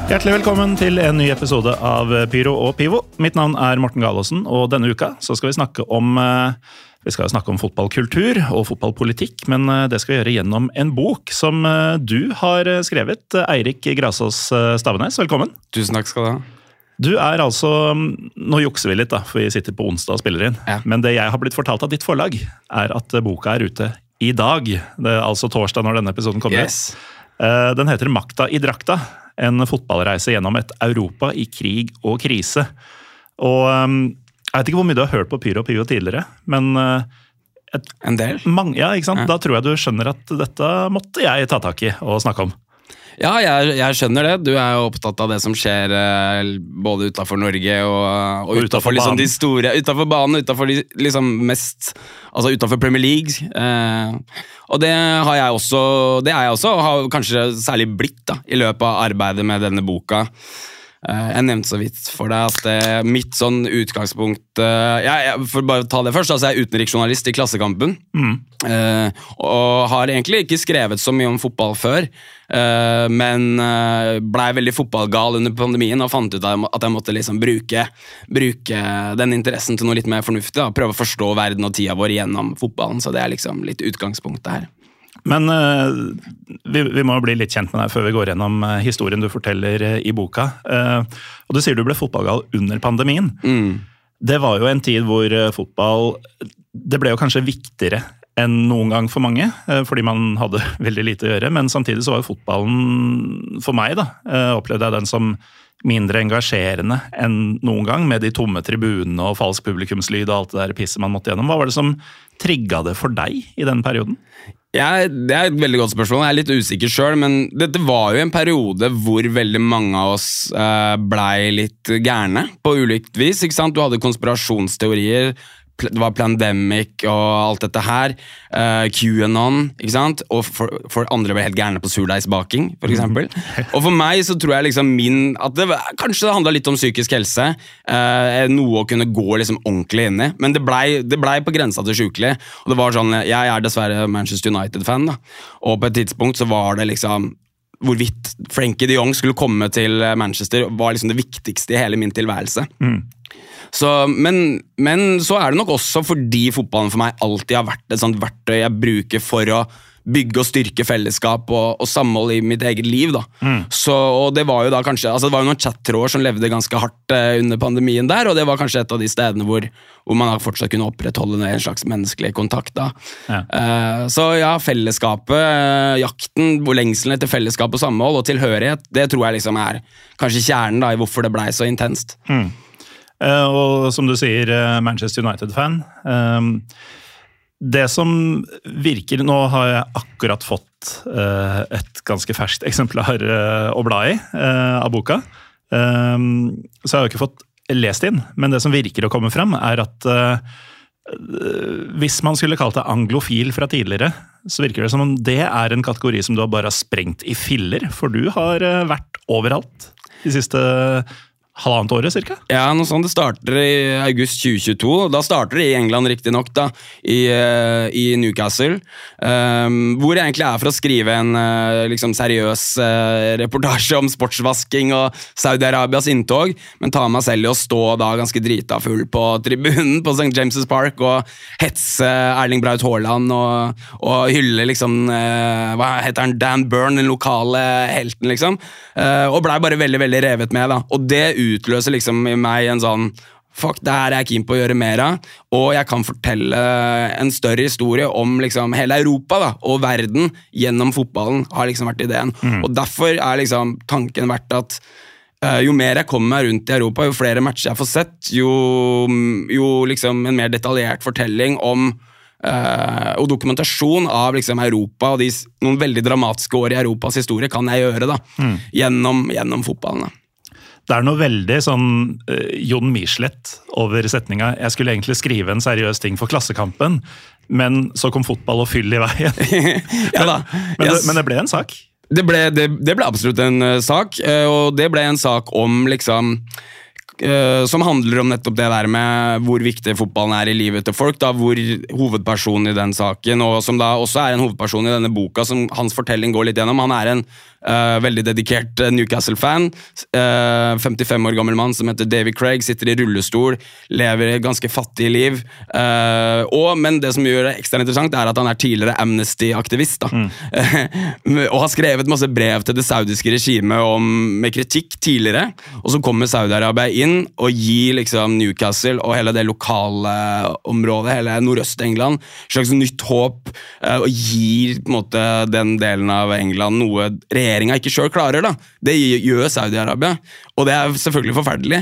Hjertelig velkommen til en ny episode av Pyro og Pivo. Mitt navn er Morten Galaasen, og denne uka så skal vi snakke om fotballkultur og fotballpolitikk, men det skal vi gjøre gjennom en bok som du har skrevet, Eirik Grasås Stavenes. Velkommen. Tusen takk skal du ha. Du er altså, nå jukser vi litt da, for vi sitter på onsdag og spiller inn, men det jeg har blitt fortalt av ditt forlag er at boka er ute i dag. Det er altså torsdag når denne episoden kommer. Yes. Den heter Makta i drakta. En fotballreise gjennom et Europa i krig og krise. Og jeg vet ikke hvor mye du har hørt på Pyro og Pivo tidligere, men en del. Ja, ikke sant? Ja. Da tror jeg du skjønner at dette måtte jeg ta tak i og snakke om. Ja, jeg skjønner det. Du er jo opptatt av det som skjer både utenfor Norge og utenfor liksom de store, utenfor banen, utenfor de liksom mest, altså utenfor Premier League. Og det har jeg også, og har kanskje særlig blitt da, i løpet av arbeidet med denne boka. Jeg nevnte så vidt for deg at mitt sånn utgangspunkt for bare å ta det først, altså jeg er utenriksjournalist i Klassekampen og har egentlig ikke skrevet så mye om fotball før, men ble veldig fotballgal under pandemien og fant ut at jeg måtte liksom bruke den interessen til noe litt mer fornuftig da, prøve å forstå verden og tida vår gjennom fotballen, så det er liksom litt utgangspunktet her. Men vi må bli litt kjent med deg før vi går gjennom historien du forteller i boka. Og du sier du ble fotballgal under pandemien. Det var jo en tid hvor fotball, det ble jo kanskje viktigere enn noen gang for mange, fordi man hadde veldig lite å gjøre, men samtidig så var jo fotballen for meg da, opplevde jeg den som mindre engasjerende enn noen gang, med de tomme tribunene og falsk publikumslyd og alt det der pisset man måtte gjennom. Hva var det som trigget det for deg i den perioden? Ja, det er et veldig godt spørsmål. Jeg er litt usikker selv, men dette var jo en periode hvor veldig mange av oss ble litt gærne på ulikt vis, ikke sant? Du hadde konspirasjonsteorier, det var Plandemic og alt dette her, QAnon, ikke sant? Og for andre ble helt gærne på surdeisbaking, for eksempel. Og for meg så tror jeg liksom at kanskje det handlet litt om psykisk helse, noe å kunne gå liksom ordentlig inn i, men det ble på grensa til sjukelig, og det var sånn, jeg er dessverre Manchester United-fan da, og på et tidspunkt så var det liksom hvorvidt Frenkie de Jong skulle komme til Manchester var liksom det viktigste i hele min tilværelse. Så, men så er det nok også fordi fotballen for meg alltid har vært et sånt verktøy jeg bruker for å bygge og styrke fellesskap og samhold i mitt eget liv da. Så, og det var jo da kanskje, altså det var jo noen chat-tråder som levde ganske hardt under pandemien der, og det var kanskje et av de stedene hvor man fortsatt kunne opprettholde en slags menneskelig kontakt da. Så ja, fellesskapet, jakten, lengselen etter fellesskap og samhold og tilhørighet, det tror jeg liksom er kanskje kjernen da i hvorfor det ble så intenst. Og som du sier, Manchester United-fan. Det som virker, nå har jeg akkurat fått et ganske ferskt eksemplar å bla i av boka, så jeg har jo ikke fått lest inn, men det som virker å komme frem er at hvis man skulle kalt det anglofil fra tidligere, så virker det som om det er en kategori som du har bare sprengt i filler, for du har vært overalt de siste halvannet året, cirka? Ja, noe sånt. Det starter i august 2022. Da starter det i England, riktig nok, da, i Newcastle, hvor jeg egentlig er for å skrive en liksom seriøs reportasje om sportsvasking og Saudi-Arabias inntog, men ta meg selv i å stå da ganske drita full på tribunen på St. James's Park og hetse Erling Braut Haaland og hylle liksom, hva heter han, Dan Burn, den lokale helten, liksom, og ble bare veldig, veldig revet med, da. Og det utløser liksom i meg en sånn fuck, det her er jeg keen på å gjøre mer av, og jeg kan fortelle en større historie om liksom hele Europa da, og verden gjennom fotballen har liksom vært ideen, og derfor er liksom tanken vært at jo mer jeg kommer meg rundt i Europa, jo flere matcher jeg får sett, jo liksom en mer detaljert fortelling om og dokumentasjon av liksom Europa og noen veldig dramatiske år i Europas historie kan jeg gjøre da, gjennom fotballen da. Det er noe veldig sånn Jon Michelet over setninga. Jeg skulle egentlig skrive en seriøs ting for Klassekampen, men så kom fotball og fyll i veien. Men det ble en sak. Det ble absolutt en sak, og det ble en sak om liksom som handler om nettopp det der med hvor viktig fotballen er i livet til folk, da, hvor hovedpersonen i den saken, og som da også er en hovedperson i denne boka, som hans fortelling går litt gjennom. Han er en veldig dedikert Newcastle-fan. 55 år gammel mann som heter David Craig, sitter i rullestol, lever et ganske fattig liv. Men det som gjør det ekstra interessant er at han er tidligere Amnesty-aktivist. Og har skrevet masse brev til det saudiske regimet med kritikk tidligere, og så kommer Saudi-Arabia inn og gir liksom Newcastle og hele det lokale området, hele Nordøst-England, slags nytt håp, og gir på en måte den delen av England noe regjeringen ikke selv klarer. Da. Det gjør Saudi-Arabia, og det er selvfølgelig forferdelig,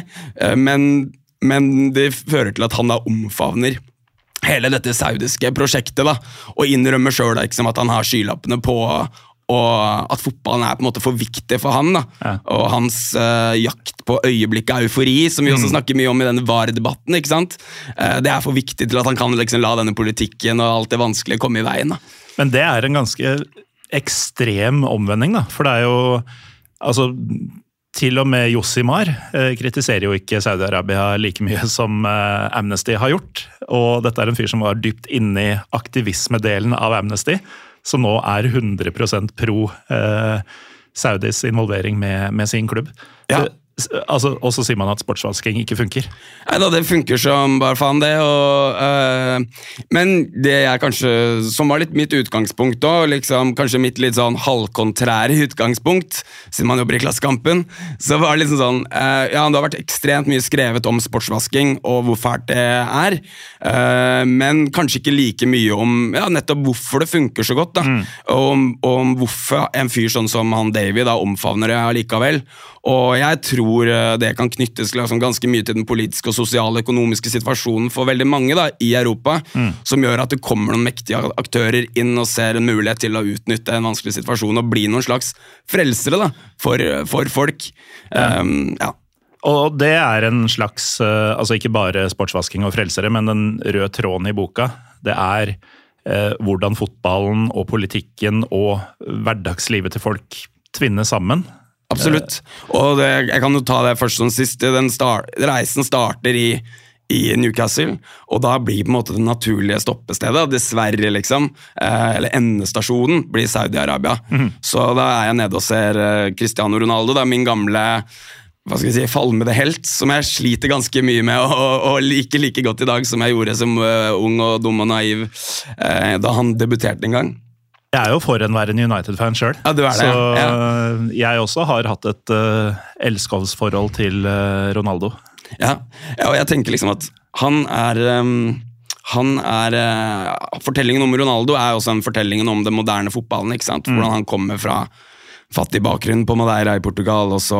men det fører til at han da omfavner hele dette saudiske prosjektet da, og innrømmer selv da, ikke som at han har skylappene på, og at fotballen er på en måte for viktig for han da. Og hans jakt på øyeblikket av eufori, som vi også snakker mye om i denne VAR-debatten, ikke sant? Det er for viktig til at han kan liksom la denne politikken og alt det vanskelige komme i veien da. Men det er en ganske ekstrem omvending da, for det er jo, altså, til og med Josimar kritiserer jo ikke Saudi-Arabia like mye som Amnesty har gjort, og dette er en fyr som var dypt inne i aktivismedelen av Amnesty, som nå er 100% pro Saudis involvering med sin klubb. Ja. Og så sier man at sportsvasking ikke funker. Neida, det funker som bare faen det, men det er kanskje, som var litt mitt utgangspunkt da, liksom, kanskje mitt litt sånn halvkontrære utgangspunkt, siden man jobber i Klassekampen, så var det liksom sånn, det har vært ekstremt mye skrevet om sportsvasking og hvor fælt det er, men kanskje ikke like mye om nettopp hvorfor det funker så godt da, og om hvorfor en fyr sånn som han David da omfavner det allikevel, og jeg tror det kan knyttes liksom ganske mye til den politiske og sosiale økonomiske situasjonen for veldig mange da, i Europa, som gjør at det kommer noen mektige aktører inn og ser en mulighet til å utnytte en vanskelig situasjon og bli noen slags frelsere da, for folk. Og det er en slags, altså ikke bare sportsvasking og frelsere, men den røde tråden i boka, det er hvordan fotballen og politikken og hverdagslivet til folk tvinner sammen. Absolutt, og jeg kan jo ta det først som sist. Reisen starter i Newcastle, og da blir på en måte det naturlige stoppestedet, dessverre liksom, eller endestasjonen blir Saudi-Arabia. Så da er jeg nede og ser Cristiano Ronaldo, da, min gamle falmede helt, som jeg sliter ganske mye med og like godt i dag som jeg gjorde som ung og dum og naiv da han debuterte en gang. Jeg er jo forhenværende United-fan selv, ja, du er det, så jeg også har hatt et elskovsforhold til Ronaldo. Ja, og jeg tenker liksom at fortellingen om Ronaldo er også en fortellingen om den moderne fotballen, ikke sant? Hvordan han kommer fra fattig bakgrunn på Madeira i Portugal, og så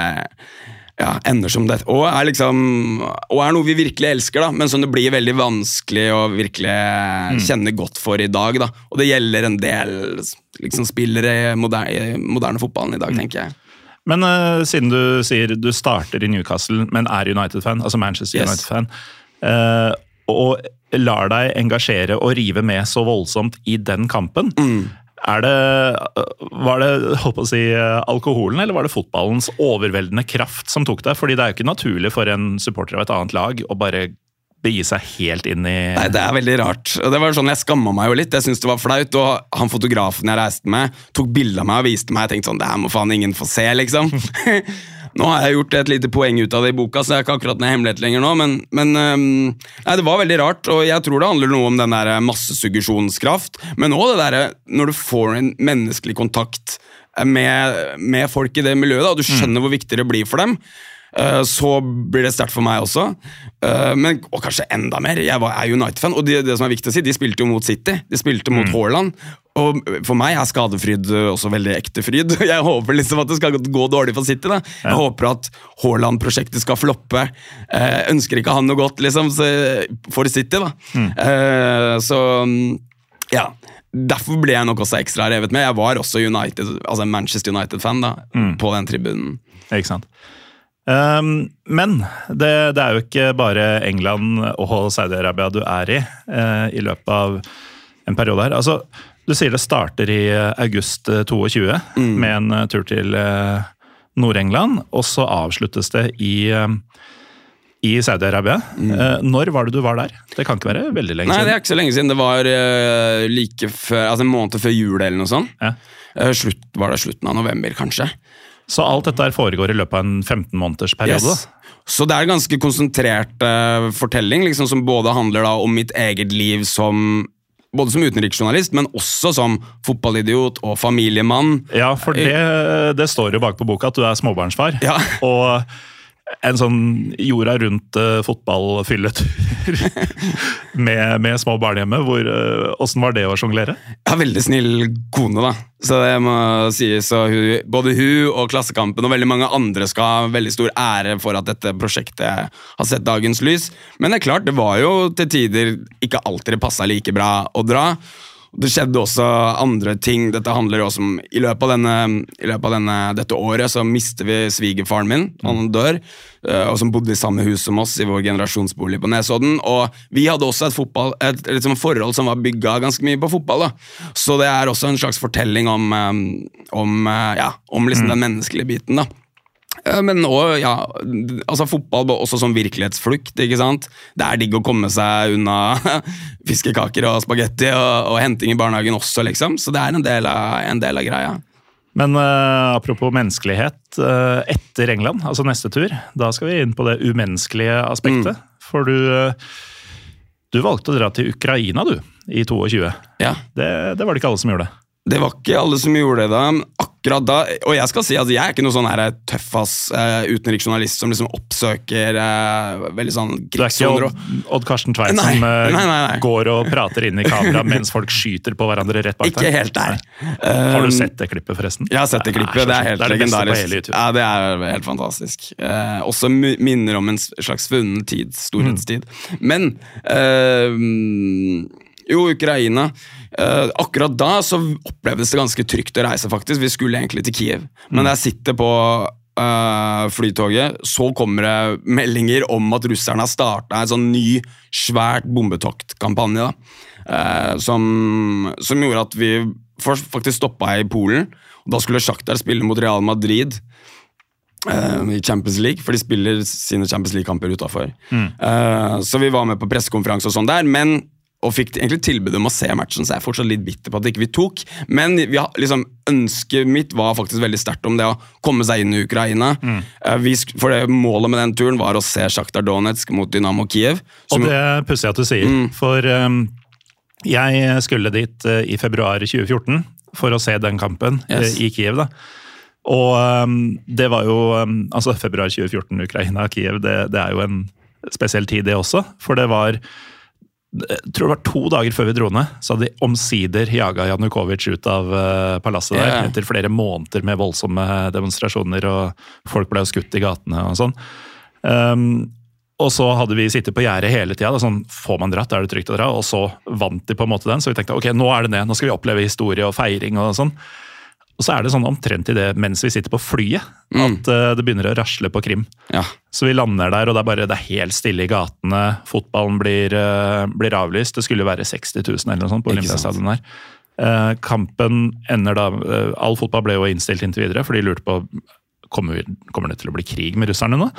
ender som det, og er noe vi virkelig elsker da, men som det blir veldig vanskelig å virkelig kjenne godt for i dag da, og det gjelder en del liksom, spillere i moderne fotballen i dag, tenker jeg. Men siden du sier du starter i Newcastle, men er United-fan, altså Manchester United-fan, og lar deg engasjere og rive med så voldsomt i den kampen, var det holdt på å si, alkoholen, eller var det fotballens overveldende kraft som tok deg? Fordi det er jo ikke naturlig for en supporter av et annet lag å bare begi seg helt inn i... Nei, det er veldig rart. Og det var sånn, jeg skammet meg jo litt, jeg synes det var flaut, og han fotografen jeg reiste med, tok bilder av meg og viste meg, jeg tenkte sånn, det her må faen ingen få se, liksom. Nå har jeg gjort et lite poeng ut av det i boka, så jeg er ikke akkurat noe hemmelighet lenger nå, men nei, det var veldig rart, og jeg tror det handler noe om den der massesuggesjonskraft, men også det der, når du får en menneskelig kontakt med folk i det miljøet, da, og du skjønner hvor viktig det blir for dem, så blir det sterkt for meg også, og kanskje enda mer. Jeg er United-fan, og det som er viktig å si, de spilte jo mot City, de spilte mot Haaland, og for meg er skadefryd også veldig ekte fryd. Jeg håper liksom at det skal gå dårlig for City da. Jeg håper at Haaland-prosjektet skal floppe. Ønsker ikke han noe godt liksom, for City da. Så ja, derfor ble jeg nok også ekstra revet med. Jeg var også Manchester United-fan da, på den tribunen. Ikke sant. Men det er jo ikke bare England og Saudi-Arabia du er i løpet av en periode her. Altså, du sier det starter i august 22 med en tur til Nord-England, og så avsluttes det i Saudi-Arabia. Når var det du var der? Det kan ikke være veldig lenge siden. Nei, det er ikke så lenge siden. Det var like før, en måned før jul eller noe sånt. Ja. Var det slutten av november, kanskje? Så alt dette foregår i løpet av en 15 måneders periode? Yes. Så det er en ganske konsentrert fortelling, liksom, som både handler da om mitt eget liv både som utenriksjournalist, men også som fotballidiot og familiemann. Ja, for det står jo bak på boka at du er småbarnsfar. Ja. Og en sånn jorda rundt fotballfylletur med små barn hjemme. Hvordan var det å jonglere? Ja, veldig snill kone da. Så det må sies, både hun og Klassekampen og veldig mange andre skal ha veldig stor ære for at dette prosjektet har sett dagens lys. Men det er klart, det var jo til tider ikke alltid det passet like bra å dra. Det skjedde også andre ting. Dette handler jo også om I løpet av dette året så mister vi svigerfaren min, han dør, og som bodde I samme hus som oss I vår generasjonsbolig på Nesodden, og vi hadde også et liksom forhold som var bygget ganske mye på fotball da. Så det er også en slags fortelling om liksom den menneskelige biten da. Men også, altså fotball var også sånn virkelighetsflukt, ikke sant? Det er digg å komme seg unna fiskekaker og spagetti og henting I barnehagen også, liksom. Så det er en del av greia. Men apropos menneskelighet, etter England, altså neste tur, da skal vi inn på det umenneskelige aspektet. For du valgte å dra til Ukraina, I 22. Ja. Det var det ikke alle som gjorde. Det var ikke alle som gjorde det da, akkurat da, og jeg skal si at jeg er ikke noe sånn her tøffass utenriksjournalist som liksom oppsøker veldig sånn krigssoner. Du er ikke Odd Karsten Tveit som går og prater inn I kamera mens folk skyter på hverandre rett bak deg? Ikke helt der. Har du sett det klippet forresten? Jeg har sett det klippet, det er helt legendarisk. Ja, det er helt fantastisk. Også minner om en slags funnen tid, storhetstid. Men, Ukraina, akkurat da så opplevdes det ganske trygt å reise faktisk. Vi skulle egentlig til Kiev, men da jeg sitter på flytoget, så kommer det meldinger om at russerne har startet en sånn ny, svært bombetoktkampanje som gjorde at vi faktisk stoppet I Polen, og da skulle Shakhtar spille mot Real Madrid I Champions League, for de spiller sine Champions League-kamper utenfor. Så vi var med på pressekonferanse og sånn der, og fikk egentlig tilbud om å se matchen, så jeg er fortsatt litt bitter på at ikke vi tok, men ønsket mitt var faktisk veldig sterkt om det å komme seg inn I Ukraina, for det målet med den turen var å se Shakhtar Donetsk mot Dynamo Kiev. Og det pusser jeg at du sier, for jeg skulle dit I februar 2014 for å se den kampen I Kiev da, og det var jo, altså februar 2014, Ukraina, Kiev, det er jo en spesiell tid det også, for det var jeg tror det var 2 dager før vi dro ned, så hadde de omsider jaget Janukovic ut av palasset der, etter flere måneder med voldsomme demonstrasjoner, og folk ble skutt I gatene og sånn. Og så hadde vi sittet på gjerdet hele tiden, sånn, får man dratt, er det trygt å dra, og så vant de på en måte den, så vi tenkte, ok, nå er det nå skal vi oppleve historie og feiring og sånn. Og så er det sånn omtrent I det mens vi sitter på flyet, at det begynner å rasle på Krim. Ja. Så vi lander der, og det er helt stille I gatene, fotballen blir avlyst, det skulle være 60 000 eller noe sånt på Olympiastadion der. Kampen ender da, all fotball ble jo innstilt inntil videre, for de lurte på, kommer det til å bli krig med russerne nå?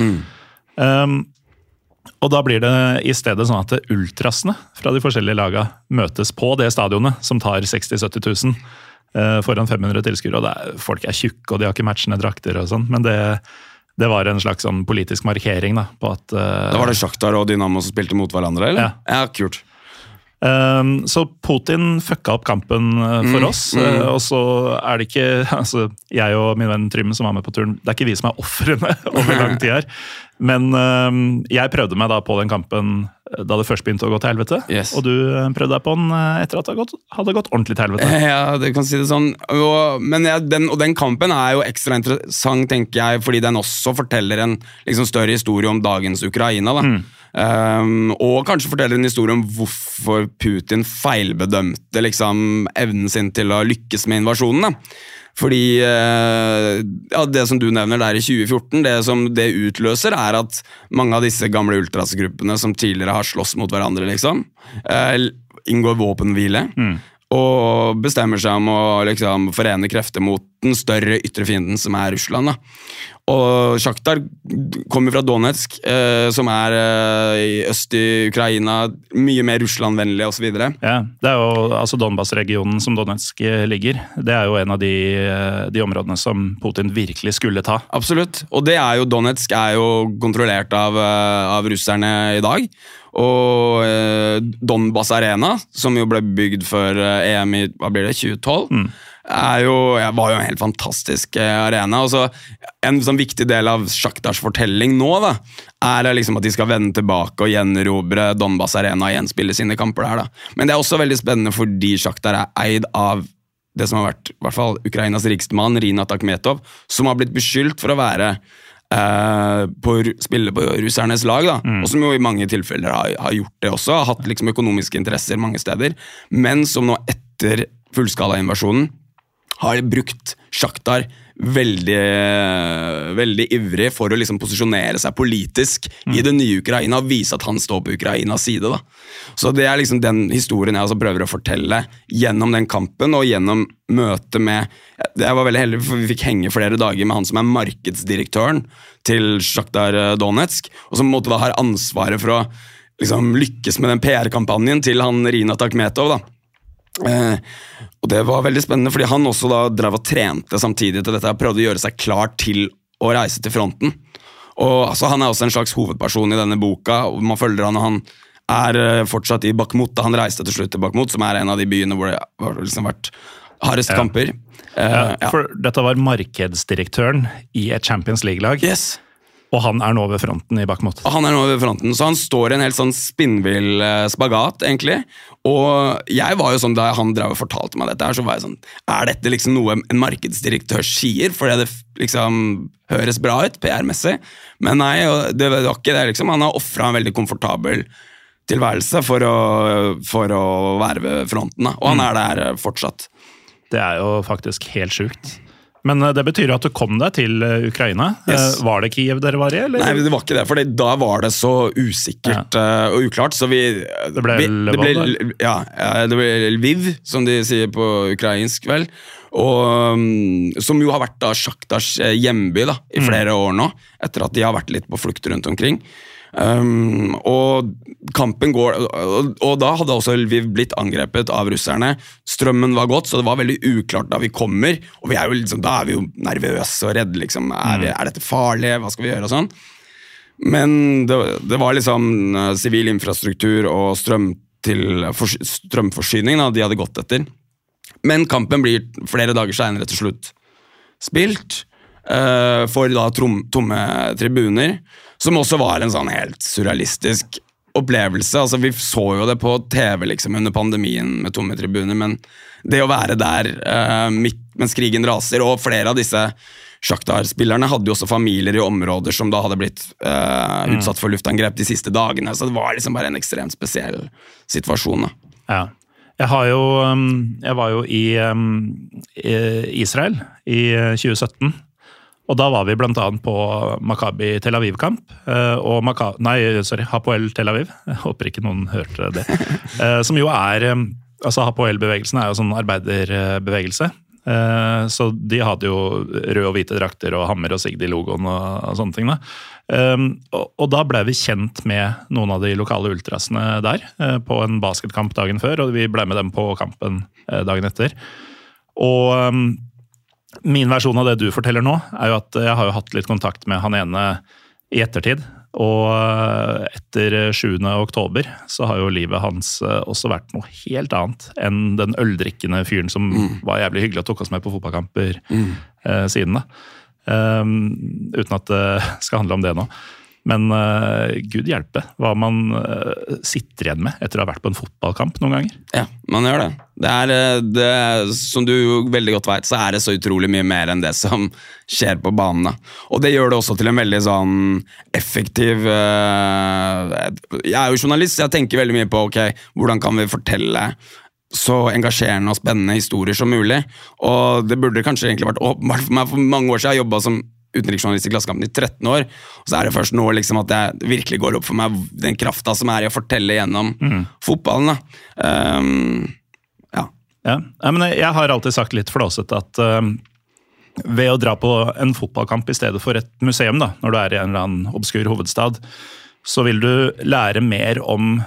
Og da blir det I stedet sånn at ultrasene fra de forskjellige lagene møtes på det stadionet, som tar 60-70 000, foran 500 tilskuere, og folk tjukke, og de har ikke matchende drakter og sånn, men det var en slags sånn politisk markering da, på at... Da var det Shakhtar og Dynamo som spilte mot hverandre, eller? Ja, kult. Så Putin fucka opp kampen for oss, og så er det ikke, altså jeg og min venn Trym som var med på turen, det er ikke vi som ofrene over lang tid her, men jeg prøvde meg da på den kampen da det først begynte å gå til helvete, og du prøvde deg på den etter at det hadde gått ordentlig til helvete. Ja, det kan si det sånn, men den kampen er jo ekstra interessant, tenker jeg, fordi den også forteller en liksom større historie om dagens Ukraina da. Og kanskje forteller en historie om hvorfor Putin feilbedømte liksom evnen sin til å lykkes med invasjonen da. Fordi det som du nevner der I 2014, det som det utløser er at mange av disse gamle ultrasgruppene som tidligere har slåss mot hverandre liksom, inngår våpenhvile, og bestemmer seg om å liksom forene krefter mot den større ytre fienden som Russland. Da. Og Shakhtar kommer fra Donetsk, som i øst i Ukraina, mye mer Russland-vennlig og så videre. Ja, det jo altså Donbass-regionen som Donetsk ligger. Det jo en av de områdene som Putin virkelig skulle ta. Absolutt, og Donetsk jo kontrollert av russerne i dag. Og Donbass Arena, som jo ble bygd for EM i, hva blir det, 2012, var jo en helt fantastisk arena. Og så en sånn viktig del av Shakhtars fortelling nå da, liksom at de skal vende tilbake og gjenerobre Donbass Arena og gjenspille sine kamper der. Da. Men det også veldig spennende fordi Shakhtar eid av det som har vært i hvert fall Ukrainas rikeste mann, Rinat Akhmetov, som har blitt beskyldt for å være spille på russernes lag da, og som jo i mange tilfeller har gjort det også, har hatt liksom økonomiske interesser mange steder, men som nå etter fullskala-invasjonen har brukt Shakhtar veldig, veldig ivrig for å liksom posisjonere seg politisk i det nye Ukraina og vise at han står på Ukrainas side. Da. Så det liksom den historien jeg altså prøver å fortelle gjennom den kampen og gjennom møtet med, jeg var veldig heldig for vi fikk henge flere dager med han som markedsdirektøren til Shakhtar Donetsk, og som måtte da ha ansvaret for å liksom lykkes med den PR-kampanjen til han Rinat Akhmetov da. Og det var veldig spennende fordi han også da drev og trente samtidig til dette og prøvde å gjøre seg klar til å reise til fronten og altså, han også en slags hovedperson i denne boka og man følger han og han fortsatt i Bakhmut da han reiste til slutt til Bakhmut som en av de byene hvor det har liksom vært hardest kamper for dette var markedsdirektøren i et Champions League-lag og han nå ved fronten i Bakhmut. Han nå ved fronten, så han står i en helt sånn spinnvill spagat, egentlig. Og jeg var jo sånn, da han drev og fortalte meg dette her, så var jeg sånn, dette liksom noe en markedsdirektør sier, fordi det liksom høres bra ut, PR-messig? Men nei, det var ikke det liksom. Han har offret en veldig komfortabel tilværelse for å være ved fronten, da. Og han der fortsatt. Det jo faktisk helt sjukt. Men det betyr at du kom deg til Ukraina. Var det Kiev dere var i? Eller? Nei, det var ikke det, for da var det så usikkert og uklart, så det ble Lvov, det ble Lviv, som de sier på ukrainsk, vel. Og, som jo har vært da Shakhtars hjemby da, i flere år nå, etter at de har vært litt på flukt rundt omkring. Og kampen går og da hadde også Lviv blitt angrepet av russerne. Strømmen var gått, så det var veldig uklart da vi kommer, og vi jo liksom, da vi jo nervøse og redde liksom, dette farlig, hva skal vi gjøre og sånn. Men det var liksom sivil infrastruktur og strømforsyning da, de hadde gått etter. Men kampen blir flere dager senere til slutt spilt for da tomme tribuner, som også var en sånn helt surrealistisk opplevelse. Altså, vi så jo det på TV liksom, under pandemien med tomme tribuner, men det å være der midt mens krigen raser, og flere av disse Shakhtar-spillerne hadde jo også familier i områder som da hadde blitt utsatt for luftangrep de siste dagene, så det var liksom bare en ekstremt spesiell situasjon. Da. Ja. Jeg var jo i Israel i 2017, og da var vi blant annet på Maccabi Tel Aviv-kamp, og Hapoel Tel Aviv, jeg håper ikke noen hørte det, som jo altså Hapoel-bevegelsen jo sånn arbeiderbevegelse, så de hadde jo røde og hvite drakter og hammer og sigd i logoen og sånne ting da. Og da ble vi kjent med noen av de lokale ultrasene der, på en basketkamp dagen før, og vi ble med dem på kampen dagen etter. Og min versjon av det du forteller nå, jo at jeg har jo hatt litt kontakt med han ene i ettertid, og etter 7. oktober så har jo livet hans også vært noe helt annet enn den øldrikkende fyren som var jævlig hyggelig og tok oss med på fotballkamper siden da. Uten at det skal handle om det nå. Men Gud hjelpe hva man sitter igjen med etter å ha vært på en fotballkamp noen ganger. Ja, man gjør det. Det som du jo veldig godt vet, så det så utrolig mye mer enn det som skjer på banen. Og det gjør det også til en veldig sånn effektiv Jeg jo journalist, så jeg tenker veldig mye på hvordan kan vi fortelle så engasjerende og spennende historier som mulig. Og det burde kanskje egentlig vært åpenbart for meg for mange år siden. Jeg jobbet som utenriksjournalist i Klassekampen i 13 år, og så det først nå liksom at det virkelig går opp for meg den kraften som i å fortelle gjennom fotballen. Ja, men jeg har alltid sagt litt flåset at ved å dra på en fotballkamp i stedet for et museum, da, når du er i en eller annen obskur hovedstad, så vil du lære mer om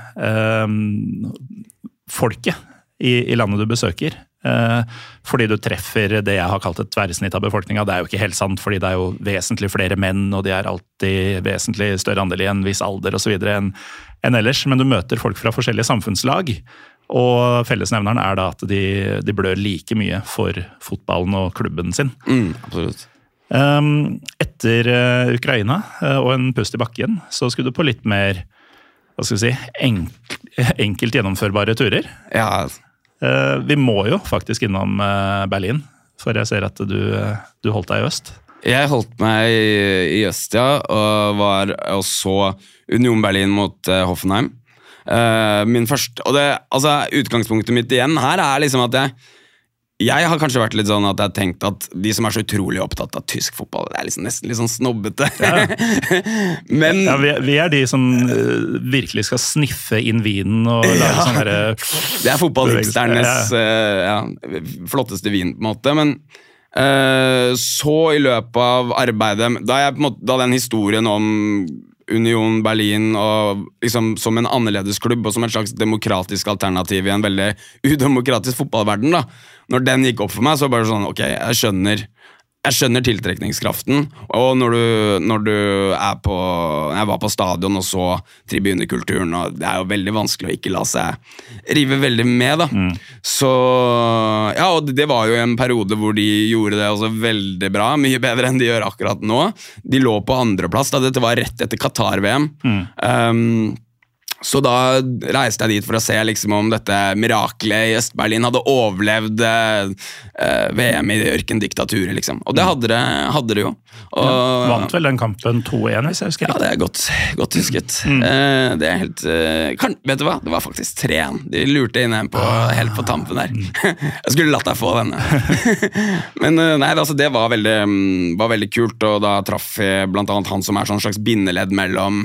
folket i landet du besøker. Fordi du treffer det jeg har kalt et tverrsnitt av befolkningen. Det er jo ikke helt sant, fordi det er jo vesentlig flere menn, og de er alltid vesentlig større andel i en viss alder og så videre enn ellers. Men du møter folk fra forskjellige samfunnslag, og fellesnevneren er da at de blør like mye for fotballen og klubben sin. Absolutt. Etter Ukraina og en pust i bakken, så skulle du på litt mer, hva skal vi si, enkelt gjennomførbare turer. Ja, Vi må jo faktisk innom Berlin, for jeg ser at du holdt deg i øst. jeg holdt meg i øst, ja, og så Union Berlin mot Hoffenheim. Min første, og utgangspunktet mitt igjen her er liksom at jeg har kanskje vært litt sånn at jeg har tenkt at de som er så utrolig opptatt av tysk fotball, det er liksom nesten litt sånn snobbete. Ja. Men vi er de som virkelig skal sniffe inn vinen og lage sånn her. Det er fotballhipsternes flotteste vin på en måte, men så i løpet av arbeidet, da den historien om Union Berlin og liksom som en annerledes klubb og som et slags demokratisk alternativ i en veldig udemokratisk fotballverden da. Når den gikk opp for meg, så bare sånn, ok, jeg skjønner tiltrekningskraften, og når du jeg var på stadion og så tribunekulturen, og det er jo veldig vanskelig å ikke la seg rive veldig med da. Så, ja, og det var jo en periode hvor de gjorde det også veldig bra, mye bedre enn de gjør akkurat nå. De lå på andreplass da, dette var rett etter Qatar-VM. Så da reiste jeg dit for å se liksom om dette mirakelet i Øst-Berlin hadde overlevd VM i ørkendiktaturet, liksom. Og det hadde det jo. Og, vant vel den kampen 2-1, hvis jeg husker riktig. Ja, det er godt husket. Det er helt... vet du hva? Det var faktisk 3-1. De lurte inn en helt på tampen der. Jeg skulle latt deg få denne. Men nei, altså, det var veldig kult, og da traff jeg blant annet han som er sånn slags bindeledd mellom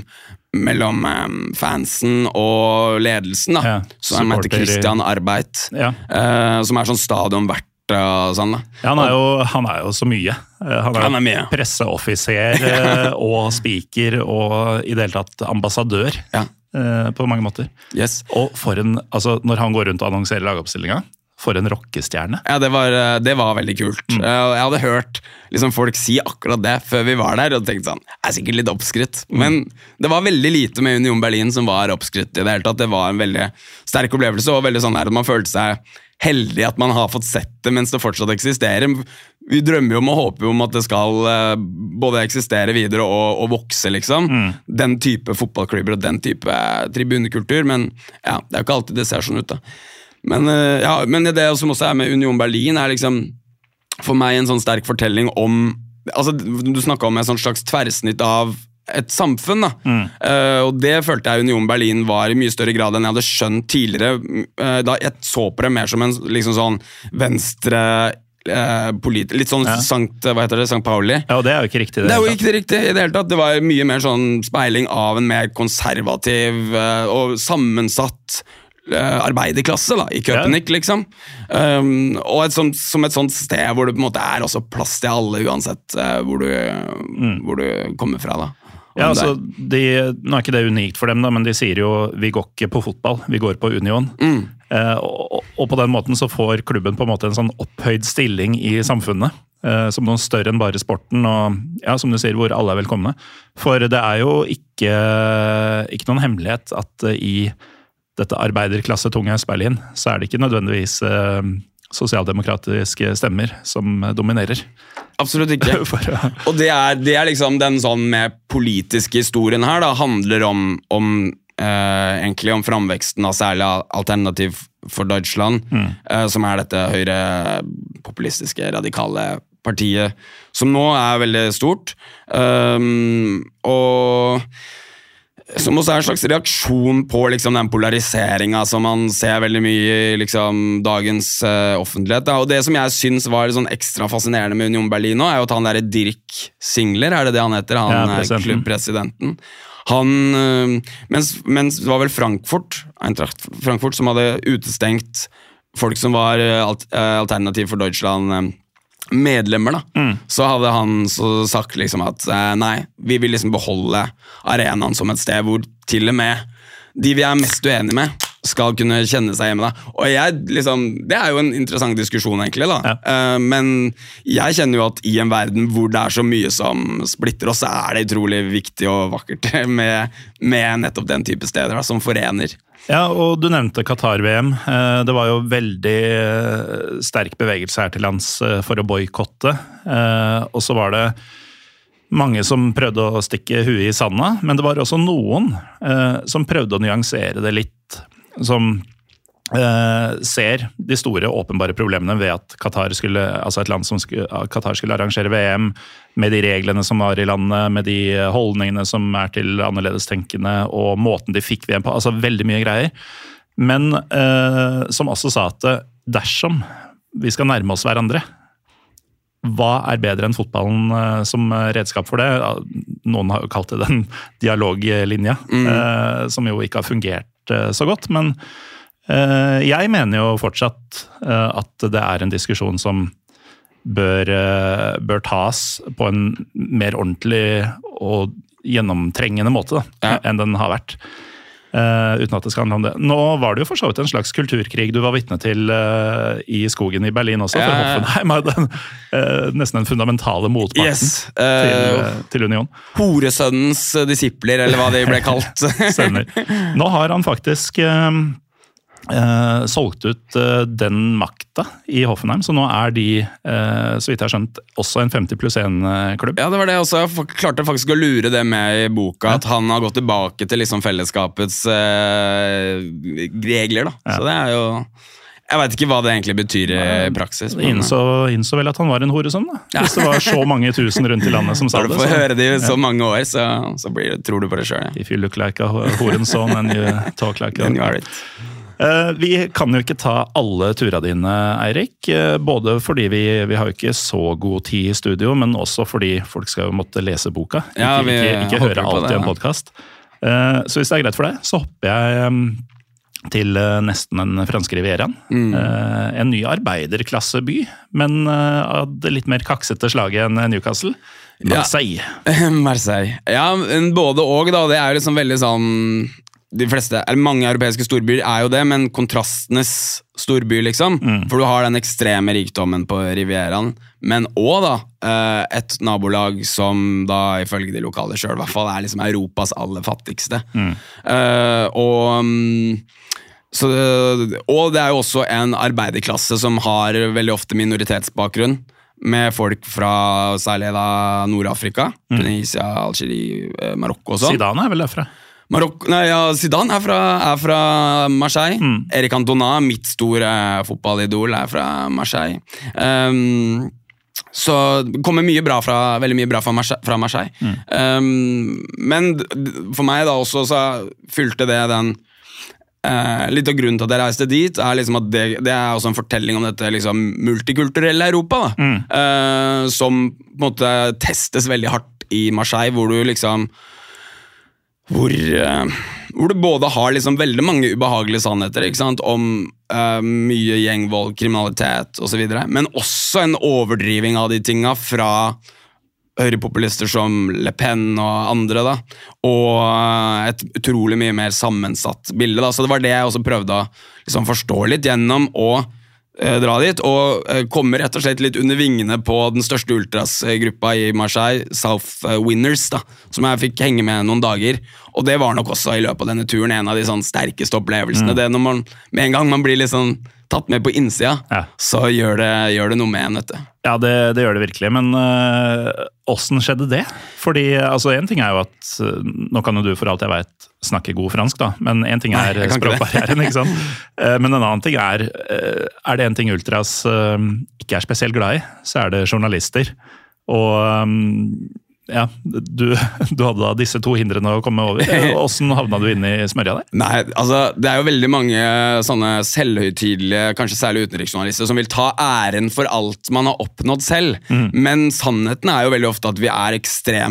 fansen og ledelsen da, som heter Christian Arbeit, som er sånn stadionvert og sånn da. Ja, han er jo så mye. Han er presseoffiser og speaker og i det hele tatt ambassadør på mange måter. Yes. Og når han går rundt og annonserer lagoppstillinga, for en rockestjerne. Ja, det var veldig kult. Jeg hadde hørt liksom, folk si akkurat det før vi var der, og tenkte sånn, det er sikkert litt oppskrytt. Men det var veldig lite med Union Berlin som var oppskrytt i det hele tatt. Det var en veldig sterk opplevelse, og veldig sånn der at man følte seg heldig at man har fått sett det mens det fortsatt eksisterer. Vi drømmer jo om og håper jo om at det skal både eksistere videre og vokse, liksom. Den type fotballklubber og den type tribunekultur, men ja, det er jo ikke alltid det ser sånn ut da. Men det som også er med Union Berlin er liksom for meg en sånn sterk fortelling om, altså du snakket om et sånn slags tverrsnitt av et samfunn da, og det følte jeg Union Berlin var i mye større grad enn jeg hadde skjønt tidligere, da jeg så på det mer som en liksom sånn venstre litt sånn Sankt Pauli. Ja, og det er jo ikke riktig. Det er jo ikke riktig i det hele tatt. Det var mye mer sånn speiling av en mer konservativ og sammensatt arbeiderklasse da, i Köpenick liksom. Og som et sånt sted hvor det på en måte er også plass til alle uansett hvor du kommer fra da. Ja, altså, nå er ikke det unikt for dem da, men de sier jo vi går ikke på fotball, vi går på Union. Og på den måten så får klubben på en måte en sånn opphøyd stilling i samfunnet, som noe større enn bare sporten, og ja, som du sier, hvor alle er velkomne. For det er jo ikke noen hemmelighet at i dette arbeiderklasse-tunge Øst-Berlin, så er det ikke nødvendigvis sosialdemokratiske stemmer som dominerer. Absolutt ikke. Og det er liksom den sånn med politiske historien her da, handler egentlig om framveksten av særlig Alternativ for Deutschland, som er dette høyre populistiske, radikale partiet, som nå er veldig stort. Og som også er en slags reaksjon på liksom, den polariseringen som man ser veldig mye i liksom, dagens offentlighet. Da. Og det som jeg synes var sånn ekstra fascinerende med Union Berlin nå, er jo at han der Dirk Singler, er det han heter? Han klubbpresidenten. Mens det var vel Eintracht Frankfurt som hadde utestengt folk som var Alternativ for Deutschland medlemmer da, så hadde han så sagt liksom at nei, vi vil liksom beholde arenaen som et sted hvor til og med de vi mest uenige med skal kunne kjenne seg hjemme da. Og jeg, liksom, det jo en interessant diskusjon egentlig da. Ja. Men jeg kjenner jo at i en verden hvor det så mye som splitter oss, så det utrolig viktig og vakkert med nettopp den type steder da, som forener. Ja, og du nevnte Qatar-VM. Det var jo veldig sterk bevegelse her til lands for å boykotte. Og så var det mange som prøvde å stikke huet i sanda, men det var også noen som prøvde å nyansere det litt, som ser de store åpenbare problemene ved at Qatar et land som Qatar skulle arrangere VM, med de reglene som var i landet, med de holdningene som til annerledestenkende, og måten de fikk VM på, altså veldig mye greier. Men som også sa at dersom vi skal nærme oss hverandre, hva bedre enn fotballen som redskap for det? Noen har jo kalt det den dialoglinja, som jo ikke har fungert så godt, men jeg mener jo fortsatt at det en diskusjon som bør tas på en mer ordentlig og gjennomtrengende måte enn den har vært. Uten at det skal handle om det. Nå var det jo for så vidt en slags kulturkrig du var vitne til i skogen i Berlin også, for Hoffenheim den nesten den fundamentale motparten til Union. Horesønnens disipler, eller hva de ble kalt. Stemmer. Nå har han faktisk solgt ut den makta i Hoffenheim, så nå de, så vidt jeg har skjønt, også en 50+1-klubb. Ja, det var det også. Jeg klarte faktisk å lure det med i boka, at han har gått tilbake til liksom fellesskapets regler, da. Ja. Så det jo... Jeg vet ikke hva det egentlig betyr i praksis. Men... Innså vel at han var en horesønn, da. Hvis det var så mange tusen rundt i landet som sa det. Når du får høre det i så mange år, så tror du på det selv. If you look like a horenson and you talk like a... Then you are it. Vi kan jo ikke ta alle turene dine, Eirik, både fordi vi har jo ikke så god tid i studio, men også fordi folk skal jo måtte lese boka, ikke høre alt i en podcast. Så hvis det greit for deg, så hopper jeg til nesten den franske rivieraen. En ny arbeiderklasseby, men av det litt mer kaksete slaget enn Newcastle. Marseille. Ja, Marseille. Ja, både og da, det jo liksom veldig sånn... De fleste, eller mange europeiske storbyer jo det, men kontrastenes storby liksom, for du har den ekstreme rikdommen på Rivieraen, men også da et nabolag som da ifølge de lokale selv, i hvert fall liksom Europas aller fattigste. Og det jo også en arbeiderklasse som har veldig ofte minoritetsbakgrunn, med folk fra særlig da Nord-Afrika, Tunisia, Algerie, Marokko og sånn. Zidane vel derfra? Zidane fra Marseille. Eric Cantona, mitt store fotballidol, fra Marseille. Så det kommer veldig mye bra fra Marseille. Men for meg da også så fylte det den litt av grunnen til at jeg reiste dit liksom at det også en fortelling om dette liksom multikulturelle Europa da. Som på en måte testes veldig hardt i Marseille, hvor du liksom hvor du både har liksom veldig mange ubehagelige sannheter, ikke sant, om mye gjengvold, kriminalitet og så videre, men også en overdriving av de tinga fra høyrepopulister som Le Pen og andre da, og et utrolig mye mer sammensatt bilde da, så det var det jeg også prøvde å liksom forstå litt gjennom og dra dit, og komme rett og slett litt under vingene på den største ultrasgruppa i Marseille, South Winners da, som jeg fikk henge med noen dager, og det var nok også i løpet av denne turen en av de sånn sterkeste opplevelsene, det når med en gang man blir liksom tatt med på innsida, så gjør det noe med en, vet du. Ja, det gjør det virkelig, men hvordan skjedde det? Fordi, altså, en ting jo at, nå kan jo du for alt jeg vet snakke god fransk da, men en ting språkbarrieren, ikke sant? Men en annen ting det en ting ultras ikke spesielt glad i, så det journalister. Og ja, du hadde da disse to hindrene å komme over. Hvordan havna du inn i smørja der? Nei, altså, det jo veldig mange sånne selvhøytidelige, kanskje særlig utenriksjournalister, som vil ta æren for alt man har oppnådd selv. Men sannheten jo veldig ofte at vi ekstremt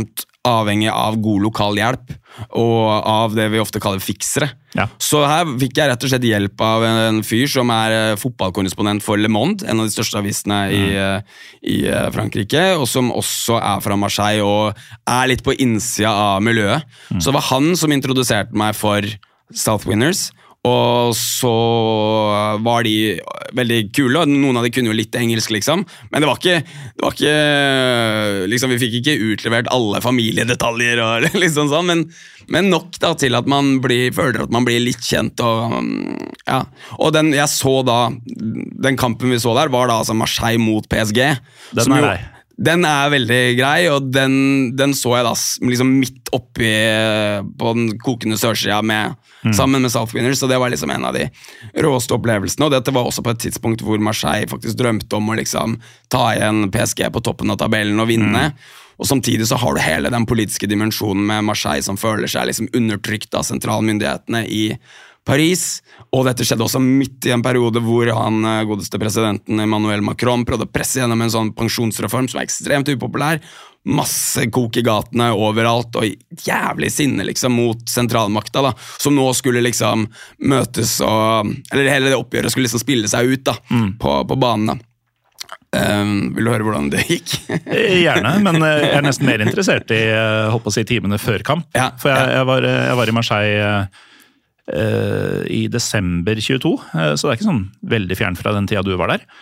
avhengig av god lokal hjelp, og av det vi ofte kaller fiksere. Ja. Så her fikk jeg rett og slett hjelp av en fyr som fotballkorrespondent for Le Monde, en av de største avisene i Frankrike, og som også fra Marseille, og litt på innsida av miljøet. Så det var han som introduserte meg for South Winners, og så var de veldig kule, og noen av de kunne jo litt engelsk, liksom. Men det var ikke liksom, vi fikk ikke utlevert alle familiedetaljer, og liksom sånn, men nok da til at man føler at man blir litt kjent, og ja. Og jeg så da, den kampen vi så der, var da altså Marseille mot PSG. Den grei. Den veldig grei, og den så jeg da liksom midt oppi på den kokende sørsida sammen med South Winners, så det var liksom en av de råeste opplevelsene, og dette var også på et tidspunkt hvor Marseille faktisk drømte om å liksom ta igjen PSG på toppen av tabellen og vinne, og samtidig så har du hele den politiske dimensjonen med Marseille som føler seg liksom undertrykt av sentralmyndighetene i Paris, og dette skjedde også midt i en periode hvor han godeste presidenten Emmanuel Macron prøvde å presse gjennom en sånn pensjonsreform som ekstremt upopulær, masse kok i gatene overalt, og jævlig sinne liksom mot sentralmakta da, som nå skulle liksom møtes, eller hele det oppgjøret skulle liksom spille seg ut da, på banen da. Vil du høre hvordan det gikk? Gjerne, men jeg nesten mer interessert i holdt på å si timene før kamp, for jeg var i Marseille i desember 22, så det ikke sånn veldig fjern fra den tida du var der.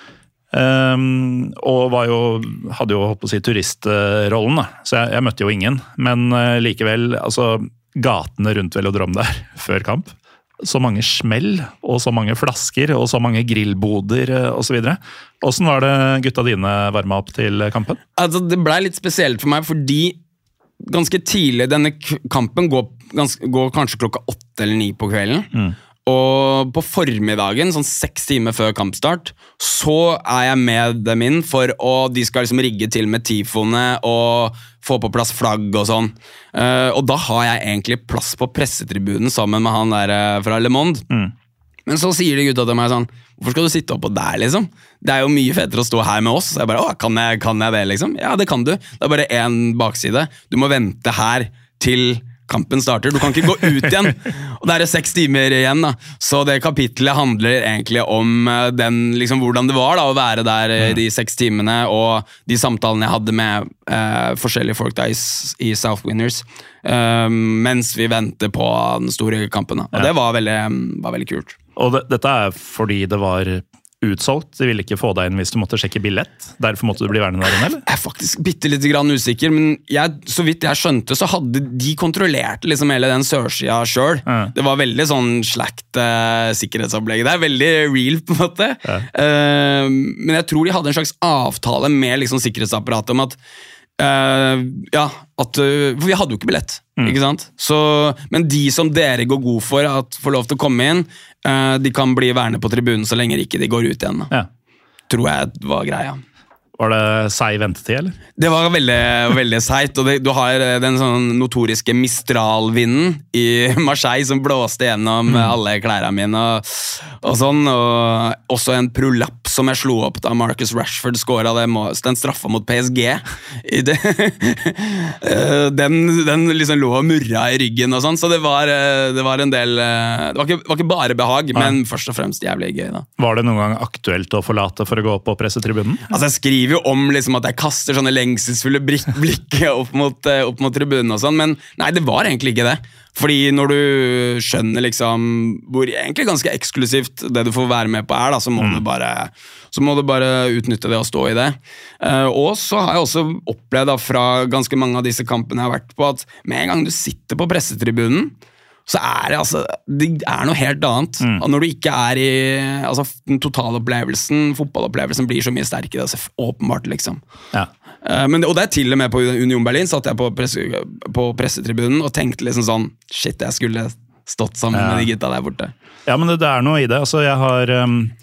Og hadde jo holdt på å si turistrollen da, så jeg møtte jo ingen, men likevel, altså gatene rundt Velodrome der før kamp, så mange smell, og så mange flasker, og så mange grillboder, og så videre. Hvordan var det gutta dine varmet opp til kampen? Altså, det ble litt spesielt for meg, fordi ganske tidlig, denne kampen går kanskje klokka 8 eller 9 på kvelden, og på formiddagen, sånn 6 timer før kampstart, så jeg med dem inn de skal liksom rigge til med tifone og få på plass flagg og sånn. Og da har jeg egentlig plass på pressetribunen sammen med han der fra Le Monde. Men så sier de gutta til meg sånn, hvorfor skal du sitte oppå der liksom? Det jo mye fetere å stå her med oss. Så jeg bare, kan jeg det liksom? Ja, det kan du. Det bare en bakside. Du må vente her til kampen starter. Du kan ikke gå ut igjen. Og det 6 timer igjen da. Så det kapitlet handler egentlig om liksom, hvordan det var da, å være der de 6 timene, og de samtalene jeg hadde med forskjellige folk da, i South Winners, mens vi venter på den store kampen. Da. Og det var veldig kult. Og dette fordi det var utsolgt? De ville ikke få deg inn hvis du måtte sjekke billett? Derfor måtte du bli værende der inne, eller? Jeg faktisk bitte litt grann usikker, men så vidt jeg skjønte, så hadde de kontrollert liksom hele den sørsida selv. Det var veldig sånn slakt sikkerhetsopplegg. Det veldig real, på en måte. Men jeg tror de hadde en slags avtale med liksom sikkerhetsapparatet om at for vi hadde jo ikke billett, ikke sant? Men de som dere går god for at får lov til å komme inn, de kan bli værende på tribunen så lenge ikke de går ut igjen. Tror jeg var greia. Var det seig ventetid, eller? Det var veldig, veldig seigt, og du har den sånn notoriske Mistral-vinden i Marseille som blåste gjennom alle klærne mine og sånn, og også en prolaps som jeg slo opp da Marcus Rashford skåret den straffa mot PSG. Den liksom lå og murra i ryggen og sånn, så det var en del, det var ikke bare behag, men først og fremst jævlig gøy da. Var det noen gang aktuelt å forlate for å gå opp på pressetribunen? Altså jeg skriver jo om liksom at jeg kaster sånne lengselsfulle blikk opp mot tribunen og sånn, men nei, det var egentlig ikke det. Fordi når du skjønner liksom hvor egentlig ganske eksklusivt det du får være med på da, så må du bare utnytte det og stå i det. Og så har jeg også opplevd da, fra ganske mange av disse kampene jeg har vært på, at med en gang du sitter på pressetribunen, så det noe helt annet. Og når du ikke i den totale opplevelsen, fotballopplevelsen blir så mye sterkere, det åpenbart liksom. Og det til og med på Union Berlin satt jeg på pressetribunen og tenkte liksom sånn, shit, jeg skulle stått sammen med de gutta der borte. Ja, men det noe i det. Altså, jeg har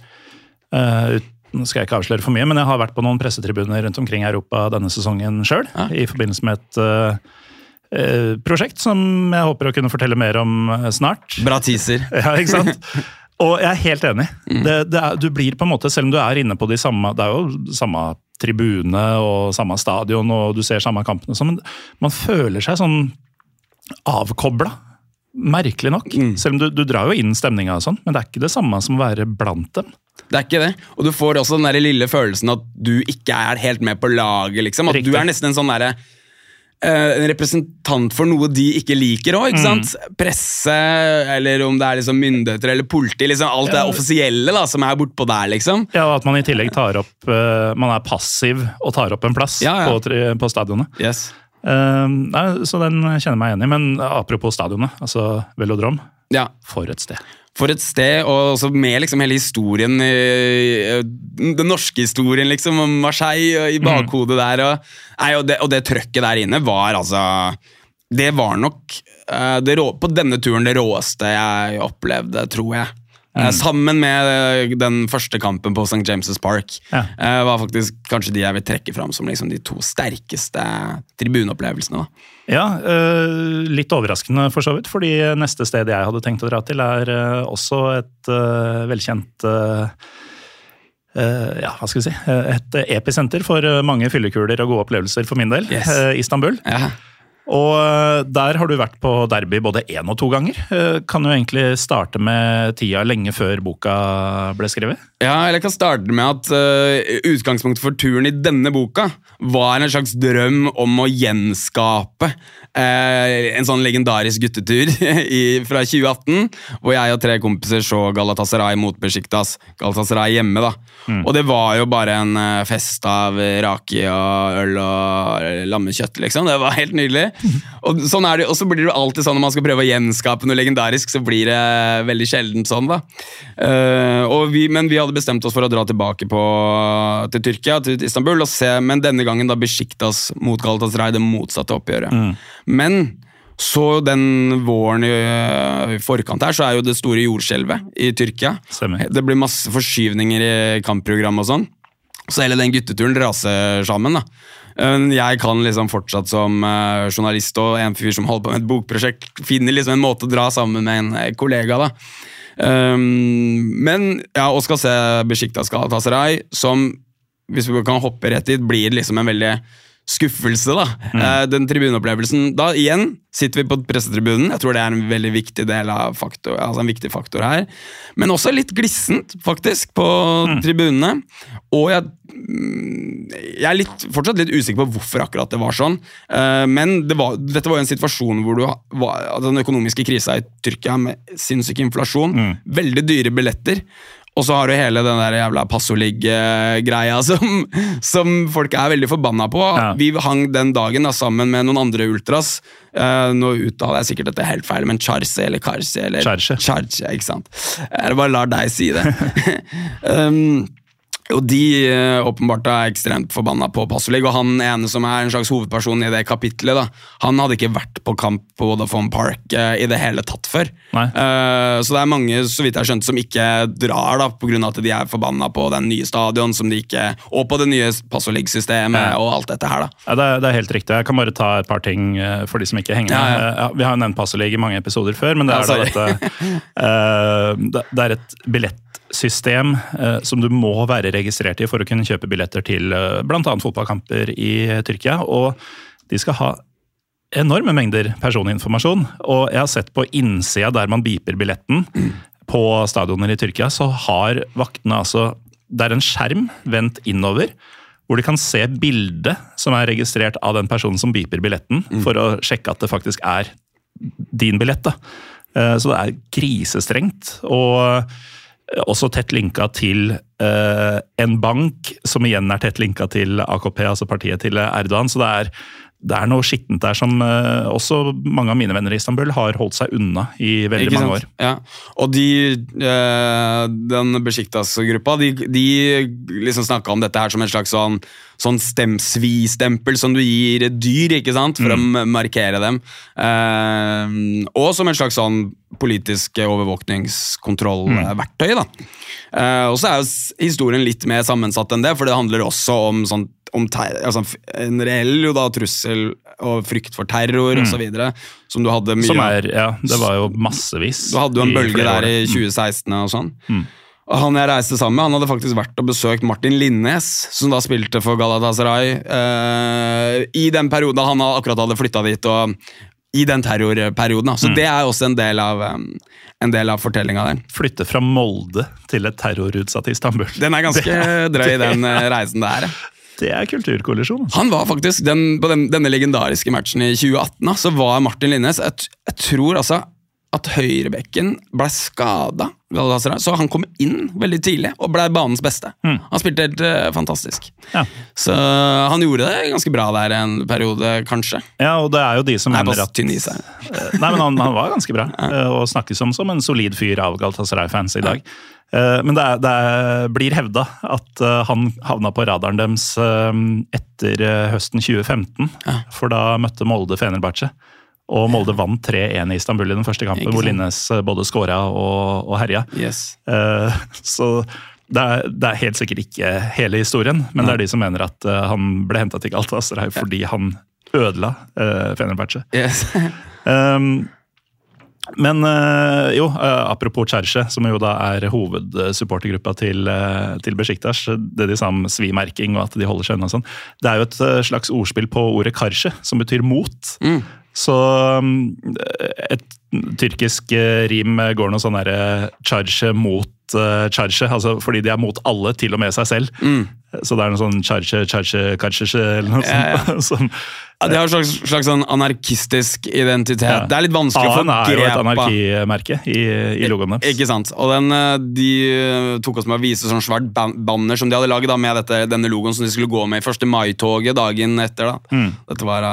nå skal jeg ikke avsløre for mye, men jeg har vært på noen pressetribuner rundt omkring i Europa denne sesongen selv, i forbindelse med et prosjekt som jeg håper å kunne fortelle mer om snart. Bra teaser. Ja, ikke sant? Og jeg helt enig. Du blir på en måte, selv om du inne på de samme, det jo samme tribune og samme stadion, og du ser samme kampene. Så, men man føler seg sånn avkoblet, merkelig nok. Selv om du drar jo inn stemninga og sånn, men det er ikke det samme som å være blant dem. Det er ikke det, og du får også den der lille følelsen at du ikke er helt med på laget, liksom. At Riktig. du er nesten en sånn derre en representant for noe de ikke liker også, ikke sant? Presse, eller om det er liksom myndigheter eller politi, liksom alt det offisielle da, som er bortpå der, liksom. Ja, og at man i tillegg tar opp, man er passiv og tar opp en plass på stadionet. Yes. Nei, så den kjenner jeg meg igjen i, men apropos stadionet, altså Velodrom, for et sted. For et sted, og også med liksom hele historien, den norske historien liksom, om Marseille i bakhodet der, og det trøkket der inne var altså, det var nok på denne turen det råeste jeg opplevde, tror jeg. Sammen med den første kampen på St. James' Park var faktisk kanskje de jeg vil trekke fram som liksom de 2 sterkeste tribuneopplevelsene da. Ja, litt overraskende for så vidt, fordi neste sted jeg hadde tenkt å dra til også et velkjent hva skal vi si, et episenter for mange fyllekuler og gode opplevelser for min del, Istanbul. Og der har du vært på derby både 1 og 2 ganger. Kan jo egentlig starte med tida lenge før boka ble skrevet? Ja, eller jeg kan starte med at utgangspunktet for turen i denne boka var en slags drøm om å gjenskape en sånn legendarisk guttetur fra 2018, hvor jeg og 3 kompiser så Galatasaray mot Besiktas, Galatasaray hjemme da. Og det var jo bare en fest av raki og øl og lammekjøtt, liksom. Det var helt nydelig. Og sånn er det, og så blir det jo alltid sånn når man skal prøve å gjenskape noe legendarisk, så blir det veldig sjeldent sånn da. Men vi hadde bestemt oss for å dra tilbake til Tyrkia, til Istanbul, og se, men denne gangen da Besiktas mot Galatasaray, det motsatte oppgjøret. Men så den våren i forkant her, så er jo det store jordskjelvet i Tyrkia. Stemmer. Det blir masse forskyvninger i kampprogram og sånn. Så hele den gutteturen raser sammen da. Jeg kan liksom fortsatt som journalist og en fyr som holder på med et bokprosjekt, finner liksom en måte å dra sammen med en kollega da. Men ja, og skal se Besiktas Galatasaray, som, hvis vi kan hoppe rett dit, blir liksom en veldig skuffelse da. Den tribuneopplevelsen, da igjen sitter vi på pressetribunen. Jeg tror det er en veldig viktig del av en viktig faktor her. Men også litt glissent faktisk på tribunene. Og jeg er fortsatt litt usikker på hvorfor akkurat det var sånn. Men dette var jo en situasjon hvor den økonomiske krisa i Tyrkia med sinnssyk inflasjon, veldig dyre billetter. Og så har du hele den der jævla passoligg-greia som folk er veldig forbanna på. Ja. Vi hang den dagen da, sammen med noen andre ultras. Nå uttaler jeg sikkert dette helt feil, men Charse eller Karse eller Charse, ikke sant? Jeg bare lar deg si det. Og de åpenbart er ekstremt forbanna på Passolig, og han ene som er en slags hovedperson i det kapitlet da, han hadde ikke vært på kamp på Vodafone Park i det hele tatt før. Så det er mange, så vidt jeg skjønte, som ikke drar da, på grunn av at de er forbanna på den nye stadion som de ikke, og på det nye Passolig-systemet og alt dette her da. Ja, det er helt riktig. Jeg kan bare ta et par ting for de som ikke henger med. Vi har jo nevnt Passolig i mange episoder før, men det er da dette, det er et billettsystem som du må være registrert i for å kunne kjøpe billetter til blant annet fotballkamper i Tyrkia, og de skal ha enorme mengder personinformasjon, og jeg har sett på innsida der man biper billetten på stadioner i Tyrkia, så har vaktene altså, det er en skjerm vendt innover, hvor de kan se bildet som er registrert av den personen som biper billetten, for å sjekke at det faktisk er din billett da. Så det er grisestrengt, og også tett linket til en bank, som igjen er tett linket til AKP, altså partiet til Erdogan, så det er noe skittent der som også mange av mine venner i Istanbul har holdt seg unna i veldig mange år. Ja, og den Besiktas-gruppa, de liksom snakket om dette her som en slags sånn svistempel som du gir dyr, ikke sant, for å markere dem. Og som en slags sånn politisk overvåkningskontrollverktøy da. Og så er jo historien litt mer sammensatt enn det, for det handler også om en reell trussel og frykt for terror og så videre, som du hadde mye det var jo massevis. Du hadde jo en bølge der i 2016 og sånn. Og han jeg reiste sammen med, han hadde faktisk vært og besøkt Martin Linnes, som da spilte for Galatasaray, i den perioden da han akkurat hadde flyttet dit, og i den terrorperioden. Så det også en del av fortellingen der. Flytte fra Molde til et terrorutsatt Istanbul. Den ganske drøy, den reisen der. Det kulturkollisjon. Han var faktisk, på denne legendariske matchen i 2018, så var Martin Linnes, jeg tror altså, at høyrebekken ble skadet, så han kom inn veldig tidlig og ble banens beste. Han spilte helt fantastisk. Ja. Så han gjorde det ganske bra der en periode, kanskje. Ja, og det jo de som mener at... tynn i seg. Nei, men han var ganske bra, og snakkes som en solid fyr av Galatasaray-fans i dag. Men det blir hevda at han havna på radaren deres etter høsten 2015, for da møtte Molde Fenerbahçe. Og Molde vant 3-1 i Istanbul i den første kampen, hvor Linnes både skåra og herja. Yes. Så det helt sikkert ikke hele historien, men det de som mener at han ble hentet til Galatasaray fordi han ødela Fenerbahçe. Yes. Men jo, apropos Cherche, som jo da hovedsupportergruppa til Besiktas, det de sa om svimerking og at de holder seg unna sånn, det jo et slags ordspill på ordet karche, som betyr mot. Så et tyrkisk rim går noe sånn der charge mot charge, altså fordi de mot alle, til og med seg selv. Så det noe sånn charge, karche, eller noe sånt. Ja, det har en slags sånn anarkistisk identitet. Ja. Det litt vanskelig å få grep av. Han jo et anarkimerke i logoen deres. Ikke sant. Og de tok oss med å vise sånn svært banner som de hadde laget da, med denne logoen som de skulle gå med i 1. mai-toget dagen etter. Da. Dette var...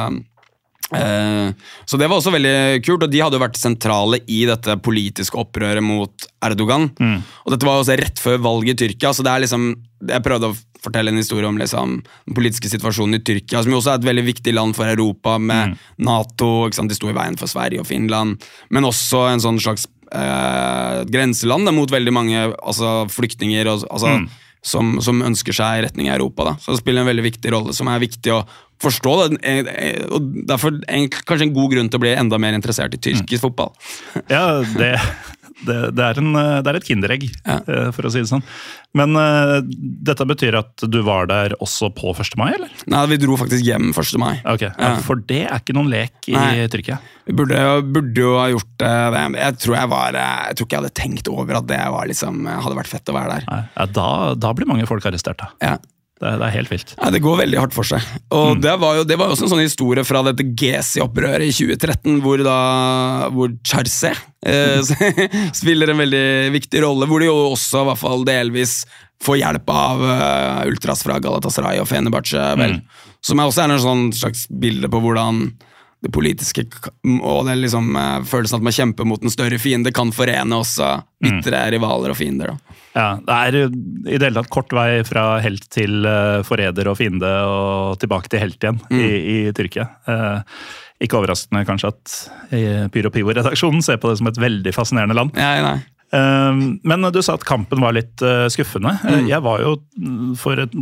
så det var også veldig kult, og de hadde jo vært sentrale i dette politiske opprøret mot Erdogan, og dette var også rett før valget i Tyrkia, så det liksom, jeg prøvde å fortelle en historie om liksom, den politiske situasjonen i Tyrkia, som jo også et veldig viktig land for Europa med NATO, ikke sant? De sto i veien for Sverige og Finland, men også en sånn slags grenseland mot veldig mange flyktninger altså, som ønsker seg i retning av Europa. Da. Så det spiller en veldig viktig rolle, som viktig å forstå. Og derfor kanskje en god grunn til å bli enda mer interessert i tyrkisk fotball. Ja, det et kinderegg, for å si det sånn. Men dette betyr at du var der også på 1. mai, eller? Nei, vi dro faktisk hjem 1. mai. Ok, for det ikke noen lek i Tyrkia? Vi burde jo ha gjort det. Jeg tror ikke jeg hadde tenkt over at det hadde vært fett å være der. Ja, da blir mange folk arrestert, da. Ja. Det helt vilt. Ja, det går veldig hardt for seg. Og det var jo også en sånn historie fra dette Gezi-opprøret i 2013, hvor Cherche spiller en veldig viktig rolle, hvor de jo også i hvert fall delvis får hjelp av ultras fra Galatasaray og Fenerbahçe, vel. Som også en sånn slags bilde på hvordan det politiske og det følelsen at man kjemper mot en større fiende kan forene også bitre rivaler og fiender. Da. Ja, det i det hele tatt kort vei fra helt til forræder og fiende og tilbake til helt igjen i Tyrkia. Ikke overraskende kanskje at Pyro Pivo-redaksjonen ser på det som et veldig fascinerende land. Nei. Men du sa at kampen var litt skuffende. Jeg var jo for et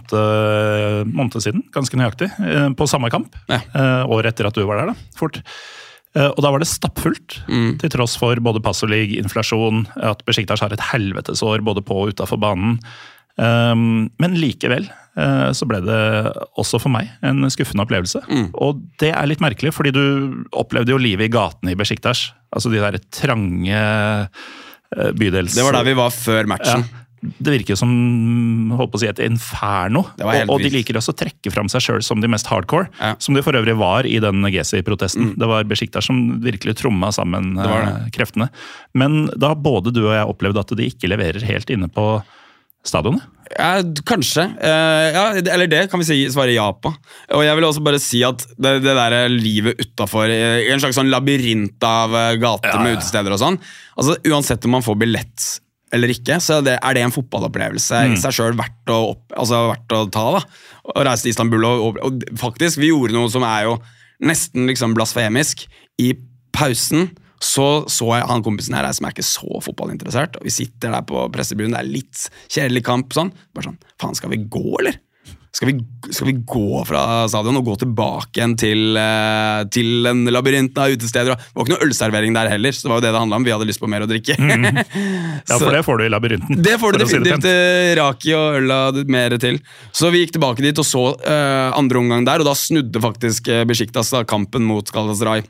måned siden, ganske nøyaktig, på samme kamp. Året etter at du var der, da, fort. Og da var det stappfullt, til tross for både passolig, inflasjon, at Besiktas har et helvetesår både på og utenfor banen. Men likevel så ble det også for meg en skuffende opplevelse. Og det litt merkelig, fordi du opplevde jo livet i gatene i Besiktas. Altså de der trange bydels... Det var der vi var før matchen. Ja. Det virker som, holdt på å si, et inferno. Og de liker også å trekke fram seg selv som de mest hardcore, som de for øvrig var i den Gezi-protesten. Det var Besiktas som virkelig tromma sammen kreftene. Men da både du og jeg opplevde at de ikke leverer helt inne på stadionet? Ja, kanskje. Eller det kan vi svare ja på. Og jeg vil også bare si at det der livet utenfor, i en slags sånn labyrint av gater med utesteder og sånn, altså uansett om man får billett eller ikke, så det en fotballopplevelse i seg selv verdt å ta da. Og reise til Istanbul, og faktisk, vi gjorde noe som jo nesten liksom blasfemisk. I pausen så jeg han kompisen her som ikke så fotballinteressert, og vi sitter der på pressebunnen, det litt kjedelig kamp, sånn, bare sånn, faen, skal vi gå, eller? skal vi gå fra stadion og gå tilbake igjen til en labyrint av utesteder? Det var ikke noe ølservering der heller, så det var jo det handlet om. Vi hadde lyst på mer å drikke. Ja, for det får du i labyrinten. Det får du definitivt. Raki og øl mer til. Så vi gikk tilbake dit og så andre omgang der, og da snudde faktisk Besiktas kampen mot Galatasaray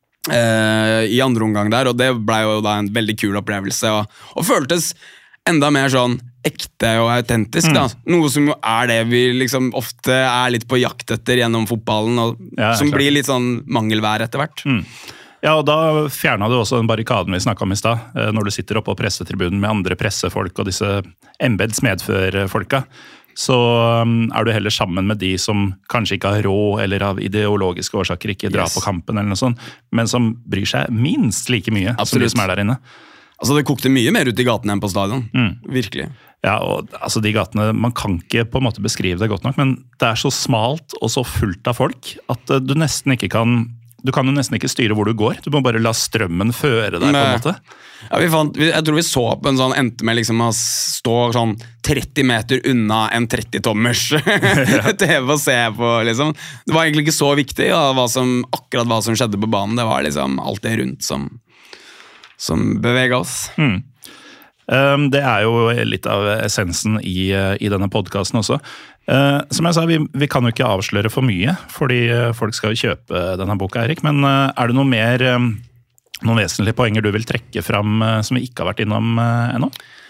i andre omgang der, og det ble jo da en veldig kul opplevelse, og føltes enda mer sånn ekte og autentisk da. Noe som jo det vi liksom ofte litt på jakt etter gjennom fotballen, og som klart. Blir litt sånn mangelvær etter hvert. Ja, og da fjernet du også den barrikaden vi snakket om i sted, når du sitter oppe på pressetribunen med andre pressefolk og disse embeds medførfolka, så du heller sammen med de som kanskje ikke har råd, eller av ideologiske årsaker ikke drar på kampen eller noe sånt, men som bryr seg minst like mye som de som der inne. Altså det kokte mye mer ut i gaten enn på stadion, virkelig. Ja, og altså de gatene, man kan ikke på en måte beskrive det godt nok, men det så smalt og så fullt av folk at du nesten ikke kan, du kan jo nesten ikke styre hvor du går, du må bare la strømmen føre deg på en måte. Ja, jeg tror vi så på en sånn, endte med liksom å stå sånn 30 meter unna en 30-tommers TV å se på, liksom. Det var egentlig ikke så viktig, akkurat hva som skjedde på banen, det var liksom alt det rundt som beveget oss. Det jo litt av essensen i denne podcasten også. Som jeg sa, vi kan jo ikke avsløre for mye, fordi folk skal jo kjøpe denne boka, Erik, men det noe mer, noen vesentlige poenger du vil trekke fram som vi ikke har vært innom ennå?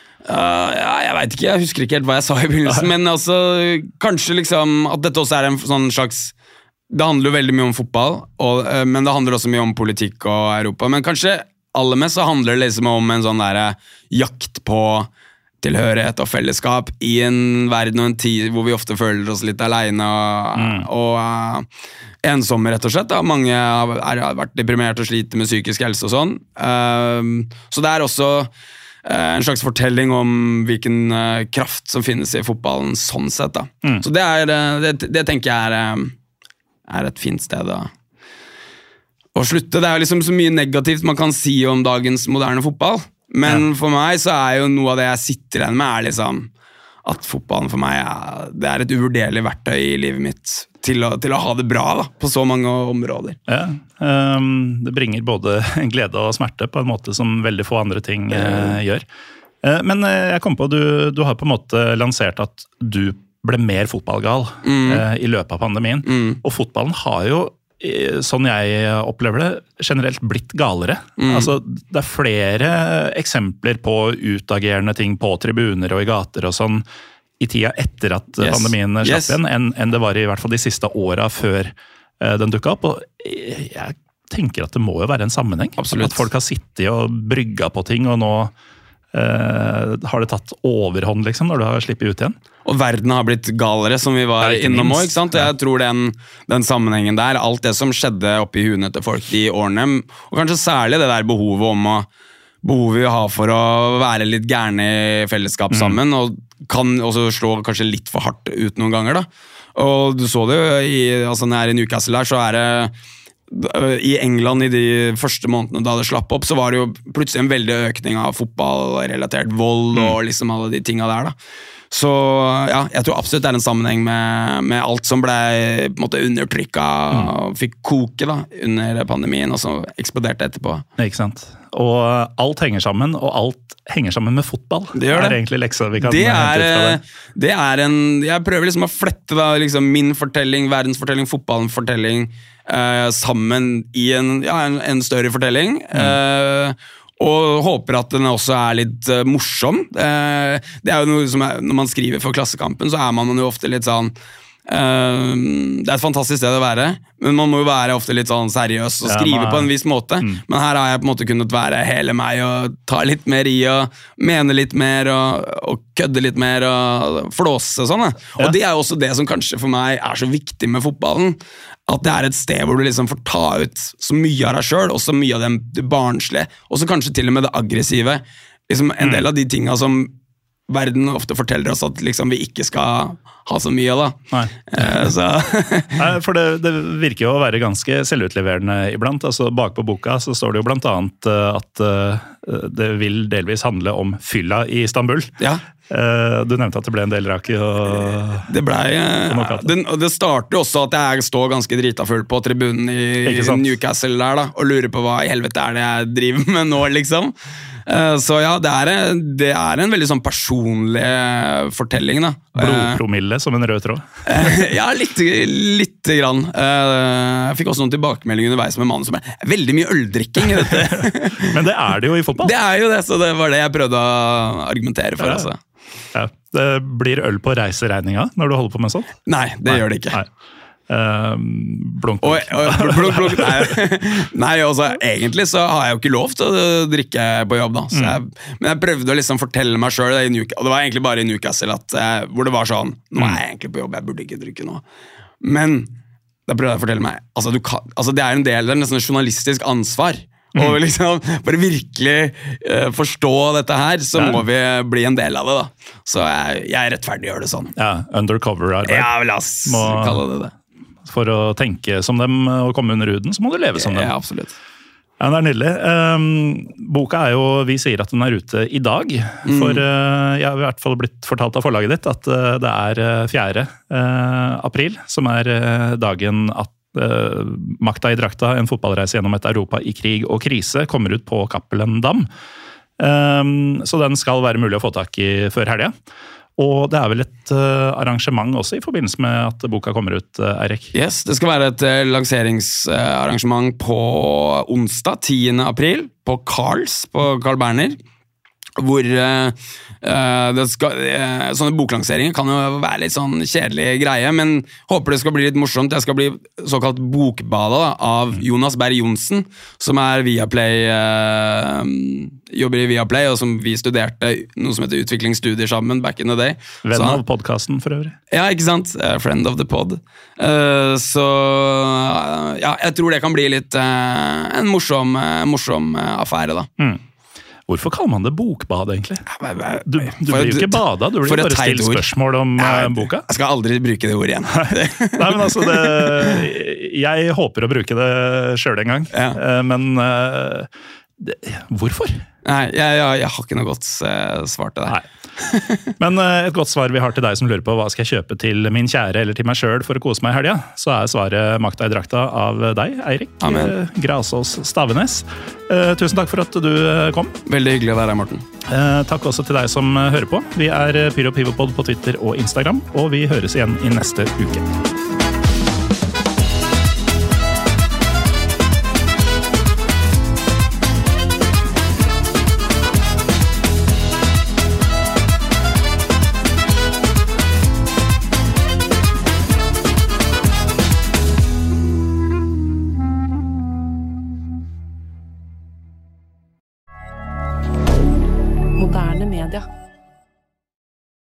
Jeg vet ikke, jeg husker ikke helt hva jeg sa i begynnelsen, men altså, kanskje liksom at dette også en sånn slags, det handler jo veldig mye om fotball, men det handler også mye om politikk og Europa, men kanskje aller mest så handler det liksom om en sånn der jakt på tilhørighet og fellesskap i en verden og en tid hvor vi ofte føler oss litt alene og ensomme rett og slett. Da. Mange har vært deprimert og sliter med psykisk helse og sånn. Så det også en slags fortelling om hvilken kraft som finnes i fotballen sånn sett. Da. Så det tenker jeg et fint sted da. Å slutte, det liksom så mye negativt man kan si om dagens moderne fotball, men for meg så jo noe av det jeg sitter igjen med liksom at fotballen for meg det et uvurderlig verktøy i livet mitt til å ha det bra da, på så mange områder. Ja, det bringer både glede og smerte på en måte som veldig få andre ting gjør. Men jeg kom på, du har på en måte lansert at du ble mer fotballgal i løpet av pandemien, og fotballen har jo sånn jeg opplever det, generelt blitt galere. Altså, det flere eksempler på utagerende ting på tribuner og i gater og sånn i tida etter at pandemien slapp igjen, enn det var i hvert fall de siste årene før den dukket opp. Og jeg tenker at det må jo være en sammenheng. Absolutt. At folk har sittet og brygget på ting, og nå har det tatt overhånd liksom, når du har slippet ut igjen. Og verden har blitt galere, som vi var innom også, ikke sant? Jeg tror den sammenhengen der, alt det som skjedde oppi huene til folk de årene, og kanskje særlig det der behovet vi har for å være litt gærne i fellesskap sammen, og kan også slå kanskje litt for hardt ut noen ganger da. Og du så det jo, når jeg i Newcastle her, så det i England i de første månedene da det slapp opp, så var det jo plutselig en veldig økning av fotballrelatert vold og liksom alle de tingene der da. Så ja, jeg tror absolutt det en sammenheng med alt som ble på en måte undertrykket og fikk koke da, under pandemien, og så eksploderte etterpå. Ikke sant? Og alt henger sammen, og alt henger sammen med fotball. Det gjør det. Egentlig leksa vi kan hente ut fra det. Jeg prøver liksom å flette da, liksom min fortelling, verdensfortelling, fotballens fortelling, sammen i en større fortelling, og håper at den også litt morsom. Det jo noe som når man skriver for Klassekampen, så man jo ofte litt sånn det et fantastisk sted å være, men man må jo være ofte litt sånn seriøs og skrive på en viss måte, men her har jeg på en måte kunnet være hele meg og ta litt mer i og mene litt mer og kødde litt mer og flåse og sånn. Og det jo også det som kanskje for meg så viktig med fotballen, at det et sted hvor du liksom får ta ut så mye av deg selv, og så mye av det barnslige, og så kanskje til og med det aggressive, liksom en del av de tingene som verden ofte forteller oss at liksom, vi ikke skal ha så mye da. Nei. Nei, for det virker jo å være ganske selvutleverende iblant. Altså, bak på boka så står det jo blant annet at det vil delvis handle om fylla i Istanbul. Ja. Du nevnte at det ble en del rake og det det starter også at jeg står ganske drita full på tribunen i Newcastle der da, og lurer på hva i helvete det jeg driver med nå liksom. Så ja, det er en veldig sånn personlig fortelling da. Blodpromille som en rød tråd. Ja, litt grann. Jeg fikk også noen tilbakemeldinger underveis med mannen som veldig mye øldrikking i dette. Men det er det jo i fotball. Det er jo det, så det var det jeg prøvde å argumentere for. Altså. Ja. Det blir øl på reiseregninga når du holder på med sånt? Nei, det gjør det ikke. Nei. Blunk. Blunk. Nei, altså, egentlig så har jeg jo ikke lov til å drikke på jobb da. Men jeg prøvde å liksom fortelle meg selv og det var egentlig bare i Newcastle hvor det var sånn, nå er jeg egentlig på jobb, jeg burde ikke drikke nå. Men da prøvde jeg å fortelle meg, altså det er en del, det er nesten et journalistisk ansvar. Og liksom, for å virkelig forstå dette her, så må vi bli en del av det da. Så jeg rettferdiggjør det sånn. Ja, undercover-arbeid. Ja, la oss kalle det. For å tenke som dem og komme under huden, så må du leve som dem. Ja, absolutt. Ja, det er nydelig. Boka jo, vi sier at den ute i dag, for jeg har i hvert fall blitt fortalt av forlaget ditt at det 4. april, som dagen at Makta i drakta, en fotballreise gjennom et Europa i krig og krise, kommer ut på Cappelen Dam. Så den skal være mulig å få tak i før helga. Og det vel et arrangement også i forbindelse med at boka kommer ut, Eirik? Yes, det skal være et lanseringsarrangement på onsdag 10. april på Carl Berner, hvor sånne boklanseringer kan jo være litt sånn kjedelig greie, men håper det skal bli litt morsomt. Det skal bli såkalt bokbada av Jonas Berg-Johnsen, som Viaplay, jobber i Viaplay, og som vi studerte noe som heter utviklingsstudier sammen back in the day. Venn av podcasten for øvrig. Ja, ikke sant? Friend of the pod. Så ja, jeg tror det kan bli litt en morsom affære da. Hvorfor kaller man det bokbad, egentlig? Du blir jo ikke bada, du blir bare stilt spørsmål om boka. Jeg skal aldri bruke det ordet igjen. Nei, men altså, jeg håper å bruke det selv en gang, men hvorfor? Nei, jeg har ikke noe godt svar til det. Nei. Men et godt svar vi har til deg som lurer på hva skal jeg kjøpe til min kjære eller til meg selv for å kose meg i helga, så svaret Makta i drakta av deg, Eirik Grasås Stavenes. Tusen takk for at du kom. Veldig hyggelig å være her, Morten. Takk også til deg som hører på. Vi Pyro Pivopod på Twitter og Instagram, og vi høres igjen i neste uke.